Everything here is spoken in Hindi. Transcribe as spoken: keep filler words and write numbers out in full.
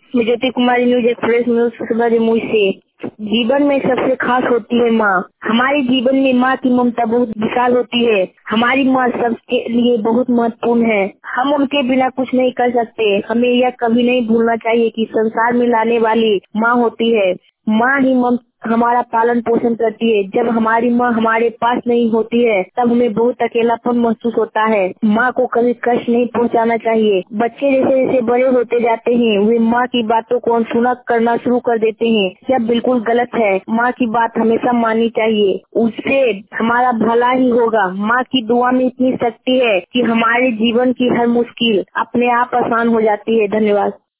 मैं Jyoti Kumari, news express news सुबह जमुई से। जीवन में सबसे खास होती है माँ। हमारे जीवन में माँ की ममता बहुत विशाल होती है। हमारी माँ सबके लिए बहुत महत्वपूर्ण है। हम उनके बिना कुछ नहीं कर सकते। हमें यह कभी नहीं भूलना चाहिए कि संसार में लाने वाली माँ होती है। माँ ही मम हमारा पालन पोषण करती है। जब हमारी माँ हमारे पास नहीं होती है तब हमें बहुत अकेलापन महसूस होता है। माँ को कभी कष्ट नहीं पहुँचाना चाहिए। बच्चे जैसे जैसे बड़े होते जाते हैं वे माँ की बातों को अनसुना करना शुरू कर देते हैं। यह बिल्कुल गलत है। माँ की बात हमेशा माननी चाहिए। उससे हमारा भला ही होगा। माँ की दुआ में इतनी शक्ति है कि हमारे जीवन की हर मुश्किल अपने आप आसान हो जाती है। धन्यवाद।